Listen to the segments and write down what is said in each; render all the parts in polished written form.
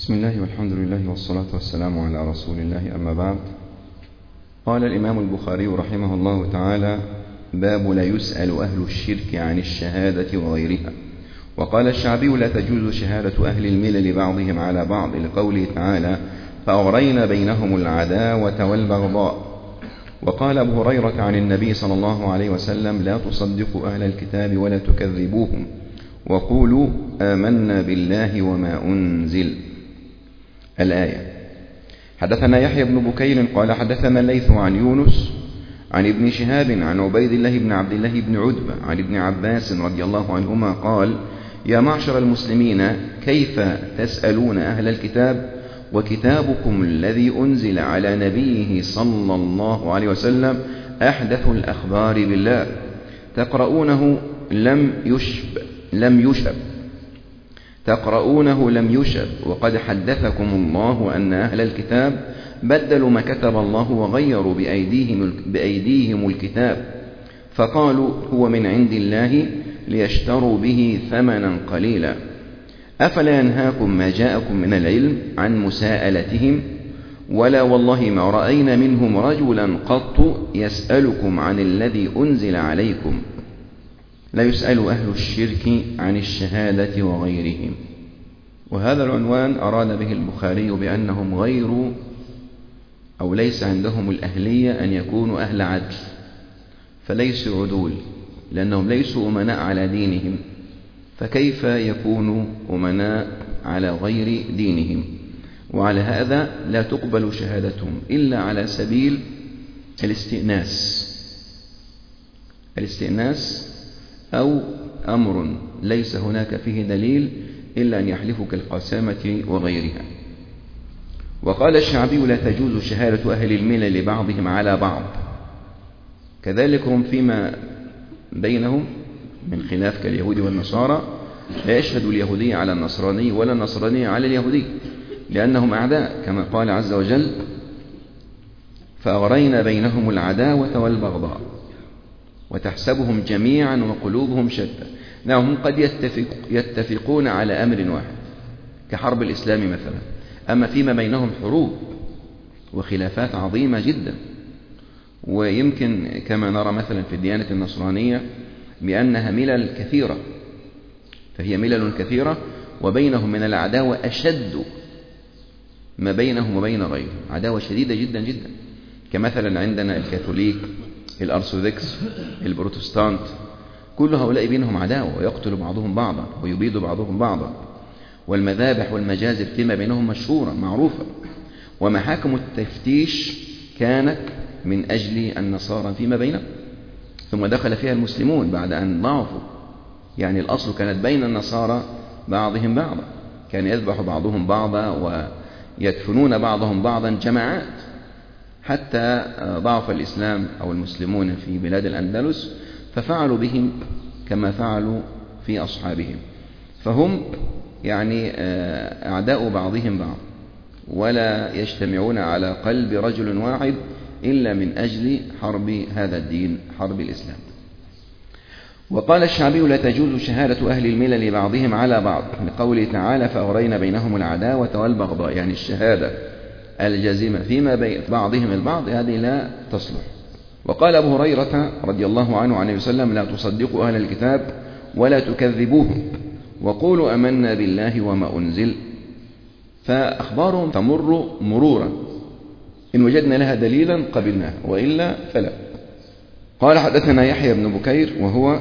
بسم الله والحمد لله والصلاة والسلام على رسول الله، أما بعد. قال الإمام البخاري رحمه الله تعالى: باب لا يسأل أهل الشرك عن الشهادة وغيرها. وقال الشعبي: لا تجوز شهادة أهل الملل بعضهم على بعض، لقوله تعالى: فأغرينا بينهم العداوة والبغضاء. وقال أبو هريرة عن النبي صلى الله عليه وسلم: لا تصدقوا أهل الكتاب ولا تكذبوهم، وقولوا آمنا بالله وما أنزل. الآية. حدثنا يحيى بن بكير قال حدثنا الليث عن يونس عن ابن شهاب عن عبيد الله بن عبد الله بن عتبة عن ابن عباس رضي الله عنهما قال: يا معشر المسلمين، كيف تسألون أهل الكتاب وكتابكم الذي أنزل على نبيه صلى الله عليه وسلم أحدث الأخبار بالله، تقرؤونه لم يشب، وقد حدثكم الله أن أهل الكتاب بدلوا ما كتب الله وغيروا بأيديهم الكتاب، فقالوا هو من عند الله ليشتروا به ثمنا قليلا. أفلا ينهاكم ما جاءكم من العلم عن مساءلتهم؟ ولا والله ما رأينا منهم رجلا قط يسألكم عن الذي أنزل عليكم. لا يسأل أهل الشرك عن الشهادة وغيرهم. وهذا العنوان أراد به البخاري بأنهم غير أو ليس عندهم الأهلية أن يكونوا أهل عدل، فليسوا عدول، لأنهم ليسوا أمناء على دينهم، فكيف يكونوا أمناء على غير دينهم؟ وعلى هذا لا تقبل شهادتهم إلا على سبيل الاستئناس أو أمر ليس هناك فيه دليل إلا أن يحلفوا كالقسامة وغيرها. وقال الشعبي: لا تجوز شهادة أهل الملل بعضهم على بعض. كذلك هم فيما بينهم من خلاف كاليهود والنصارى، لا يشهد اليهودي على النصراني ولا النصراني على اليهودي، لأنهم أعداء، كما قال عز وجل: فأغرينا بينهم العداوة والبغضاء وتحسبهم جميعا وقلوبهم شتى. هم قد يتفقون على أمر واحد كحرب الإسلام مثلا، أما فيما بينهم حروب وخلافات عظيمة جدا. ويمكن كما نرى مثلا في الديانة النصرانية بأنها ملل كثيرة، فهي ملل كثيرة وبينهم من العداوة أشد ما بينهم وبين غيرهم، عداوة شديدة جدا جدا، كمثلا عندنا الكاثوليك، الأرثوذكس، البروتستانت، كل هؤلاء بينهم عداوة، ويقتل بعضهم بعضا ويبيد بعضهم بعضا، والمذابح والمجازر فيما بينهم مشهورة معروفة. ومحاكم التفتيش كانت من أجل النصارى فيما بينهم، ثم دخل فيها المسلمون بعد أن ضعفوا. يعني الأصل كانت بين النصارى بعضهم بعضا، كان يذبح بعضهم بعضا ويدفنون بعضهم بعضا جماعات، حتى ضعف الإسلام أو المسلمون في بلاد الأندلس ففعلوا بهم كما فعلوا في أصحابهم. فهم يعني أعداء بعضهم بعض، ولا يجتمعون على قلب رجل واحد إلا من أجل حرب هذا الدين، حرب الإسلام. وقال الشعبي: لا تجوز شهادة أهل الملل بعضهم على بعض، لقوله تعالى: فأغرينا بينهم العداوة والبغضاء، يعني الشهادة الجازمة فيما بين بعضهم البعض هذه لا تصلح. وقال أبو هريرة رضي الله عنه عن النبي صلى الله عليه وسلم: لا تصدقوا أهل الكتاب ولا تكذبوهم، وقولوا آمنا بالله وما أنزل. فأخبارهم تمر مرورا، إن وجدنا لها دليلا قبلناه، وإلا فلا. قال حدثنا يحيى بن بكير وهو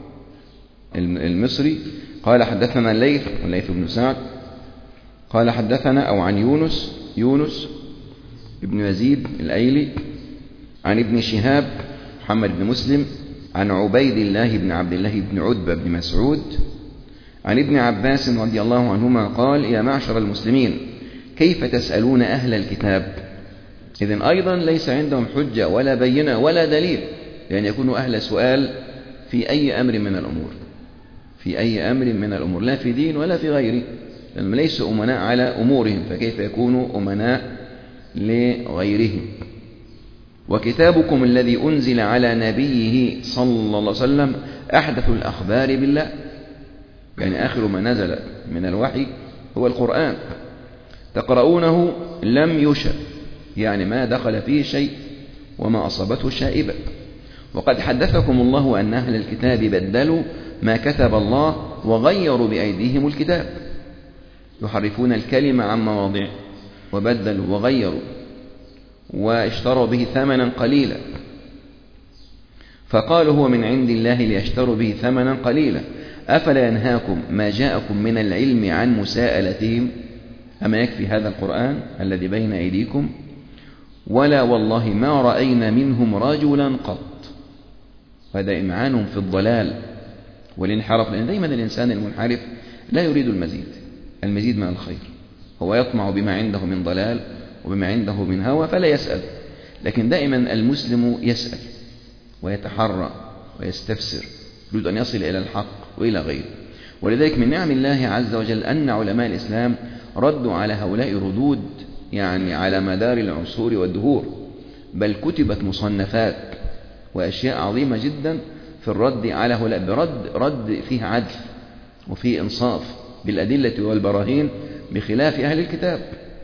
المصري قال حدثنا الليث بن سعد قال حدثنا أو عن يونس ابن يزيد الأيلي عن ابن شهاب محمد بن مسلم عن عبيد الله بن عبد الله بن عتبة بن مسعود عن ابن عباس رضي الله عنهما قال: يا معشر المسلمين، كيف تسألون أهل الكتاب؟ إذن أيضا ليس عندهم حجة ولا بينة ولا دليل لأن يكونوا أهل سؤال في أي أمر من الأمور، لا في دين ولا في غيره، لأنهم ليسوا أمناء على أمورهم، فكيف يكونوا أمناء لغيرهم؟ وكتابكم الذي أنزل على نبيه صلى الله عليه وسلم أحدث الأخبار بالله، يعني آخر ما نزل من الوحي هو القرآن. تقرؤونه لم يشأ، يعني ما دخل فيه شيء وما أصابته شائبة. وقد حدثكم الله أن أهل الكتاب بدلوا ما كتب الله وغيروا بأيديهم الكتاب، يحرفون الكلمة عن مواضعه، وبدلوا وغيروا واشتروا به ثمنا قليلا، فقالوا هو من عند الله ليشتروا به ثمنا قليلا. أفلا ينهاكم ما جاءكم من العلم عن مساءلتهم؟ أما يكفي هذا القرآن الذي بين أيديكم؟ ولا والله ما رأينا منهم رجلا قط. هذا إمعانهم في الضلال والانحراف، لأن دائما الإنسان المنحرف لا يريد المزيد من الخير، هو يطمع بما عنده من ضلال وبما عنده من هوى فلا يسأل. لكن دائما المسلم يسأل ويتحرى ويستفسر، يريد أن يصل إلى الحق وإلى غيره. ولذلك من نعم الله عز وجل أن علماء الإسلام ردوا على هؤلاء ردود يعني على مدار العصور والدهور، بل كتبت مصنفات وأشياء عظيمة جدا في الرد على هؤلاء، رد فيه عدل وفيه إنصاف بالأدلة والبراهين، بخلاف أهل الكتاب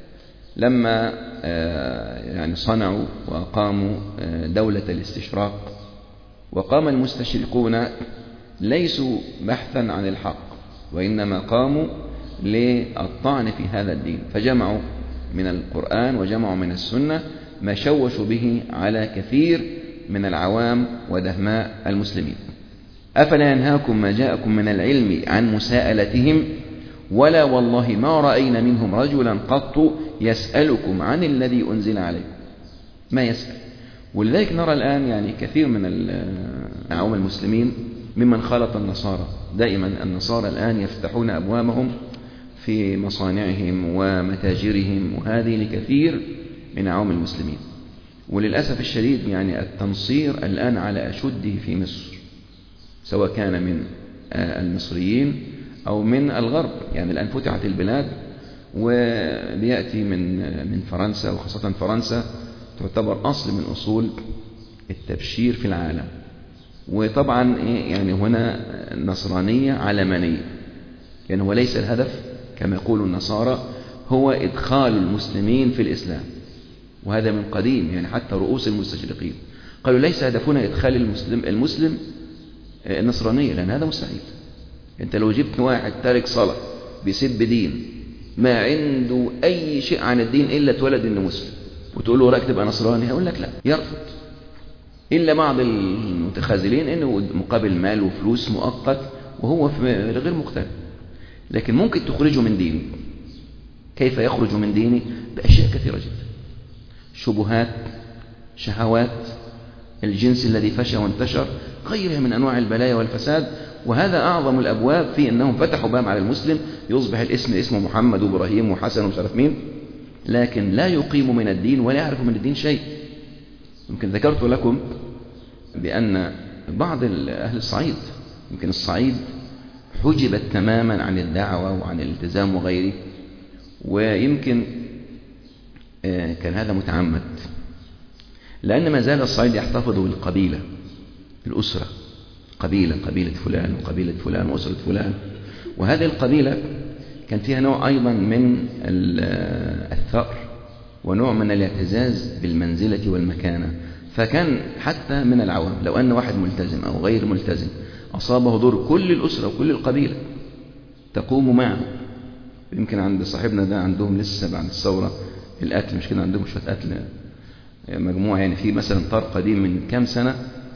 لما يعني صنعوا وقاموا دولة الاستشراق. وقام المستشرقون ليسوا بحثا عن الحق، وإنما قاموا للطعن في هذا الدين، فجمعوا من القرآن وجمعوا من السنة ما شوشوا به على كثير من العوام ودهماء المسلمين. أفلا ينهاكم ما جاءكم من العلم عن مساءلتهم؟ ولا والله ما رأينا منهم رجلا قط يسألكم عن الذي أنزل عليكم. ما يسأل. ولذلك نرى الآن يعني كثير من العوام المسلمين ممن خالط النصارى. دائما النصارى الآن يفتحون أبوابهم في مصانعهم ومتاجرهم، وهذه لكثير من عوام المسلمين. وللأسف الشديد يعني التنصير الآن على أشده في مصر، سواء كان من المصريين أو من الغرب. يعني الآن فتحت البلاد وبيأتي من فرنسا، وخاصة فرنسا تعتبر أصل من أصول التبشير في العالم. وطبعا يعني هنا نصرانية علمانية، يعني هو ليس الهدف كما يقول النصارى هو إدخال المسلمين في الإسلام، وهذا من قديم. يعني حتى رؤوس المستشرقين قالوا ليس هدفنا إدخال المسلم النصرانية، لأن هذا مستحيل. أنت لو جبت واحد تارك صلاة بيسب دين ما عنده أي شيء عن الدين إلا اتولد إنه مسلم، وتقول له رأيك تبقى نصراني، هيقول لك لا، يرفض. إلا بعض المتخاذلين إنه مقابل مال وفلوس مؤقت وهو غير مقتنع. لكن ممكن تخرجه من دينه. كيف يخرج من دينه؟ بأشياء كثيرة جدا: شبهات، شهوات، الجنس الذي فشى وانتشر، غيرها من أنواع البلايا والفساد. وهذا أعظم الأبواب في أنهم فتحوا باب على المسلم يصبح الاسم اسمه محمد وإبراهيم وحسن ومش عارف مين، لكن لا يقيم من الدين ولا يعرف من الدين شيء. يمكن ذكرت لكم بأن بعض أهل الصعيد، يمكن الصعيد حجبت تماما عن الدعوة وعن الالتزام وغيره، ويمكن كان هذا متعمد، لأن ما زال الصعيد يحتفظ بالقبيلة، الأسرة، قبيلة فلان وقبيلة فلان وأسرة فلان. وهذه القبيلة كان فيها نوع أيضا من الثأر ونوع من الاعتزاز بالمنزلة والمكانة. فكان حتى من العوام لو أن واحد ملتزم أو غير ملتزم أصابه ضر، كل الأسرة وكل القبيلة تقوم معه. يمكن عند صاحبنا ده عندهم لسه بعد الثورة القتل، مش كده؟ عندهم شوية قتل مجموعة، يعني في مثلا طار قديم من كام سنة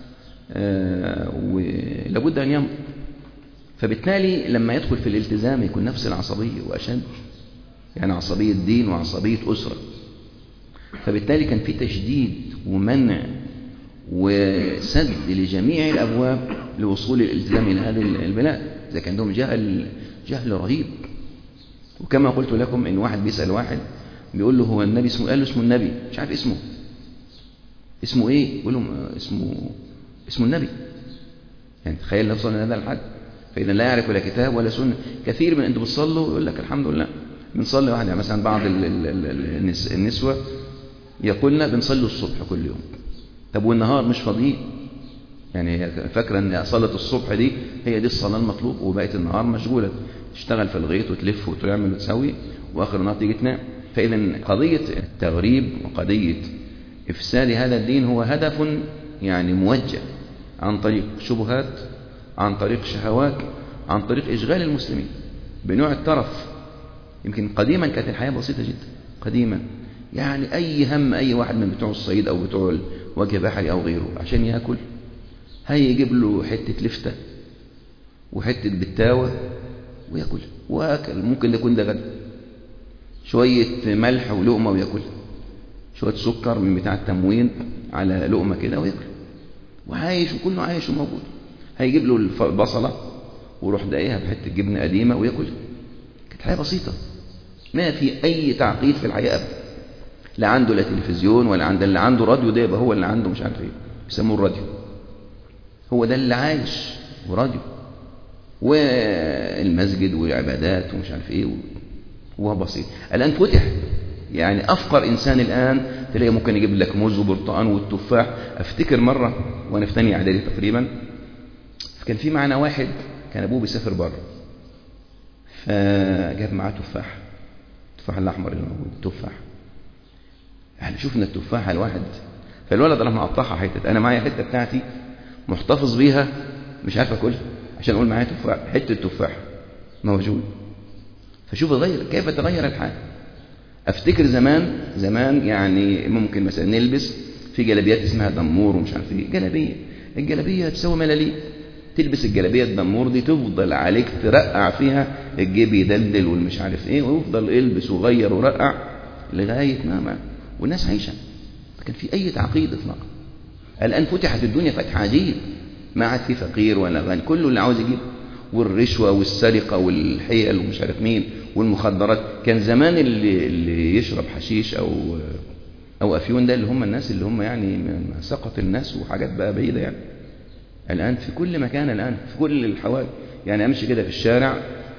ولابد أن يمضي. فبالتالي لما يدخل في الالتزام يكون نفس العصبية وأشد، يعني عصبية دين وعصبية أسرة. فبالتالي كان في تشديد ومنع وسد لجميع الأبواب لوصول الالتزام إلى هذه البلاد. إذا كان عندهم جهل رهيب. وكما قلت لكم إن واحد بيسأل واحد بيقول له هو النبي اسمه، قال له اسمه النبي، مش عارف اسمه إيه؟ يقول لهم اسمه النبي. يعني تخيل لو وصلنا لهذا الحد. فإذا لا يعرف ولا كتاب ولا سنة. كثير من أنتم بتصلوا يقول لك الحمد لله بنصلي واحد، يعني مثلا بعض النسوة يقولنا بنصلي الصبح كل يوم. طب والنهار مش فاضيين؟ يعني فاكرة أن صلاة الصبح دي هي دي الصلاة المطلوب، وبقيت النهار مشغولة تشتغل في الغيط وتلف وتعمل وتسوي، وآخر النهار تيجي تنام. فإذا قضية التغريب وقضية إفساد هذا الدين هو هدف يعني موجه عن طريق شبهات، عن طريق شهوات، عن طريق إشغال المسلمين بنوع الترف. يمكن قديما كانت الحياة بسيطة جدا قديما، يعني أي هم أي واحد من بتوع الصعيد أو بتوع الوجه بحري أو غيره عشان يأكل هيجيب له حتة لفتة وحتة بتاوة ويأكل وأكل. ممكن يكون ده غدا، شوية ملح ولقمة ويأكل، شوية سكر من بتاع التموين على لقمة كده ويأكل، وعايش وكله عايش وموجود. هيجيب له البصلة ويروح داقيها بحتة جبنة قديمة ويأكل. كانت حياة بسيطة ما في أي تعقيد في الحياة أبدا. لا عنده لا تلفزيون ولا عنده، اللي عنده راديو ده يبقى هو اللي عنده مش عارف ايه يسموه الراديو، هو ده اللي عايش وراديو والمسجد والعبادات ومش عارف ايه وهو بسيط. الآن فتح يعني أفقر إنسان الآن تلاقيه ممكن يجيب لك موز وبرتقان والتفاح. أفتكر مرة وأنا في ثانية إعدادي تقريبا كان في معنا واحد كان أبوه بيسافر بره، فجاب معاه تفاح، التفاح الأحمر اللي موجود تفاح. يعني شفنا التفاحة الواحد، فالولد راح مقطعها حتة، أنا معايا حتة بتاعتي محتفظ بيها مش عارف أكلها عشان أقول معايا تفاح، حتة تفاح موجود. فشوف كيف تغير الحال. أفتكر زمان يعني ممكن مثلا نلبس في جلابيات اسمها دمور ومش عارف ايه، الجلابية تسوي ملاليم، تلبس الجلابية الدمور دي تفضل عليك ترقع فيها، الجيب يدلدل والمش عارف ايه، ويفضل البس وغير ورقع لغاية ما والناس عايشة. لكن في أي تعقيد إطلاقا. الآن فتحت الدنيا فتح عجيب، ما عاد في فقير ولا غني، كله اللي عاوز يجيب، والرشوة والسرقة والحيل ومش عارف مين والمخدرات. كان زمان اللي يشرب حشيش أو أفيون ده اللي هم الناس اللي هم يعني سقط الناس وحاجات بقى بعيدة يعني. الآن في كل مكان، الآن في كل الحوالي. يعني أمشي كده في الشارع،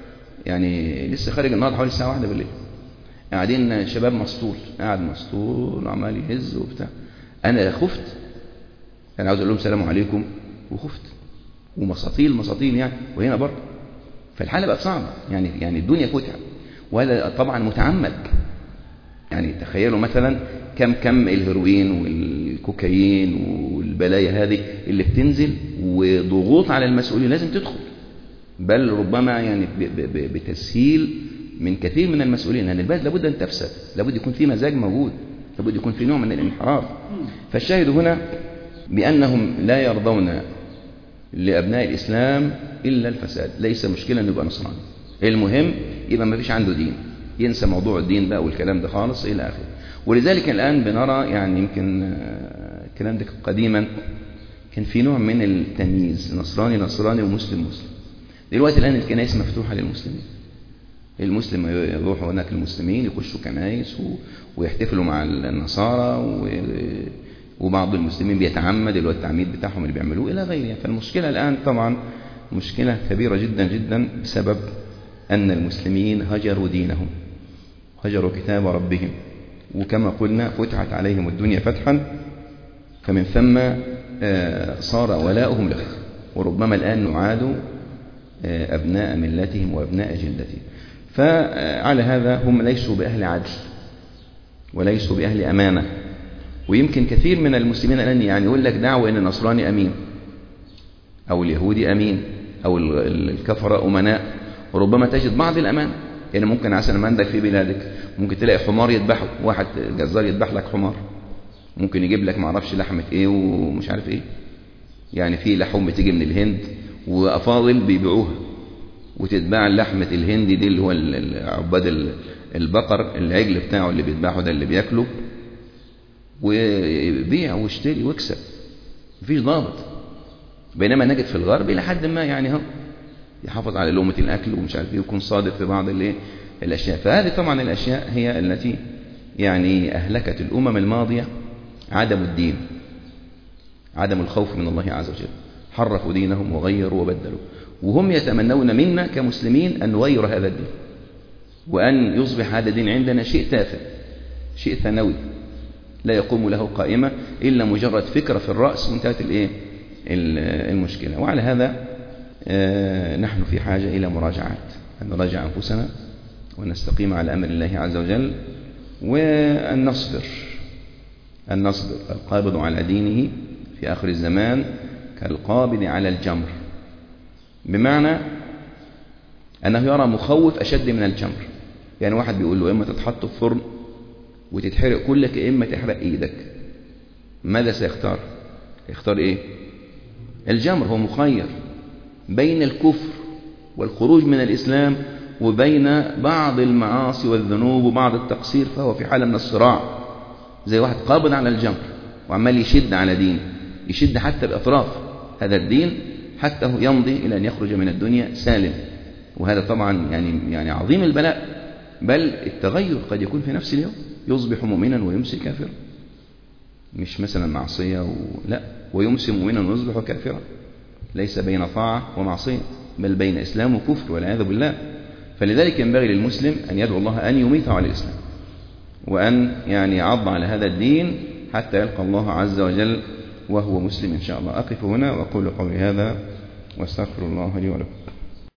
يعني لسه خارج النهارده حوالي الساعة 1 بالليل، قاعدين شباب مسطول، قاعد مسطول وعمال يهز وبتاع. أنا خفت، أنا عاوز أقول لهم سلام عليكم وخفت، ومساطيل يعني، وهنا برضه. فالحالة بقت صعبة يعني الدنيا فتحت، وهذا طبعا متعمد. يعني تخيلوا مثلا كم الهيروين والكوكايين والبلايا هذه اللي بتنزل، وضغوط على المسؤولين لازم تدخل، بل ربما يعني بتسهيل من كثير من المسؤولين، لأن البلد لابد أن تفسد، لابد يكون في مزاج موجود، لابد يكون في نوع من الانحراف. فالشاهد هنا بأنهم لا يرضون لأبناء الإسلام إلا الفساد. ليس مشكلة أن يبقى نصراني، المهم يبقى ما فيش عنده دين، ينسى موضوع الدين بقى والكلام ده خالص إلى آخره. ولذلك الآن بنرى يعني يمكن الكلام ده قديما كان في نوع من التمييز، نصراني ومسلم. دلوقتي الآن الكنائس مفتوحة للمسلمين، المسلم يروحوا هناك المسلمين يخشوا كنائس ويحتفلوا مع النصارى، وبعض المسلمين بيتعمد اللي هو التعميد بتاعهم اللي بيعملوه إلى غيره. فالمشكلة الآن طبعا مشكلة كبيرة جدا جدا بسبب أن المسلمين هجروا دينهم، هجروا كتاب ربهم، وكما قلنا فتحت عليهم الدنيا فتحا، فمن ثم صار ولاؤهم له. وربما الآن نعاد أبناء ملتهم وأبناء جلدتهم. فعلى هذا هم ليسوا بأهل عدل وليسوا بأهل أمانة. ويمكن كثير من المسلمين الآن يعني يقول لك دعوة أن النصراني أمين أو اليهودي أمين أو الكفرة أمناء، وربما تجد بعض الأمان. يعني ممكن عشان ما عندك في بلادك ممكن تلاقي حمار يذبحه، واحد جزار يذبح لك حمار، ممكن يجيب لك معرفش لحمة ايه ومش عارف ايه. يعني في لحوم بتيجي من الهند وأفاضل بيبيعوها، وتتباع لحمة الهندي دي اللي هو عباد البقر، العجل بتاعه اللي بيذبحه ده اللي بياكله، ويبيع ويشتري ويكسب، مفيش ضابط. بينما نجد في الغرب إلى حد ما يعني هم يحافظ على لقمة الأكل ومش عارف ايه، ويكون صادق في بعض الأشياء. فهذه طبعا الأشياء هي التي يعني أهلكت الأمم الماضية. عدم الدين، عدم الخوف من الله عز وجل، حرفوا دينهم وغيروا وبدلوا، وهم يتمنون منا كمسلمين أن نغير هذا الدين، وأن يصبح هذا الدين عندنا شيء تافه، شيء ثانوي لا يقوم له قائمة إلا مجرد فكرة في الرأس وانتهت المشكلة. وعلى هذا نحن في حاجة إلى مراجعات، أن نراجع أنفسنا ونستقيم على أمر الله عز وجل، وأن نصبر القابض على دينه في آخر الزمان كالقابض على الجمر، بمعنى أنه يرى مخوف أشد من الجمر. يعني واحد بيقول له إما تتحط في فرن وتتحرق كلك، إما تحرق إيدك، ماذا سيختار؟ يختار إيه؟ الجمر. هو مخير بين الكفر والخروج من الإسلام وبين بعض المعاصي والذنوب وبعض التقصير، فهو في حالة من الصراع، زي واحد قابض على الجمر وعمال يشد على دين، يشد حتى بأطراف هذا الدين حتى يمضي إلى أن يخرج من الدنيا سالم. وهذا طبعا يعني عظيم البلاء، بل التغير قد يكون في نفس اليوم، يصبح مؤمنا ويمسي كافرا، مش مثلا معصية لا، ويمسي مؤمنا ويصبح كافرا، ليس بين طاعة ومعصية، بل بين إسلام وكفر والعياذ بالله. فلذلك ينبغي للمسلم أن يدعو الله أن يميته على الإسلام، وأن يعض على هذا الدين حتى يلقى الله عز وجل وهو مسلم إن شاء الله. أقف هنا وأقول قولي هذا واستغفر الله لي ولكم.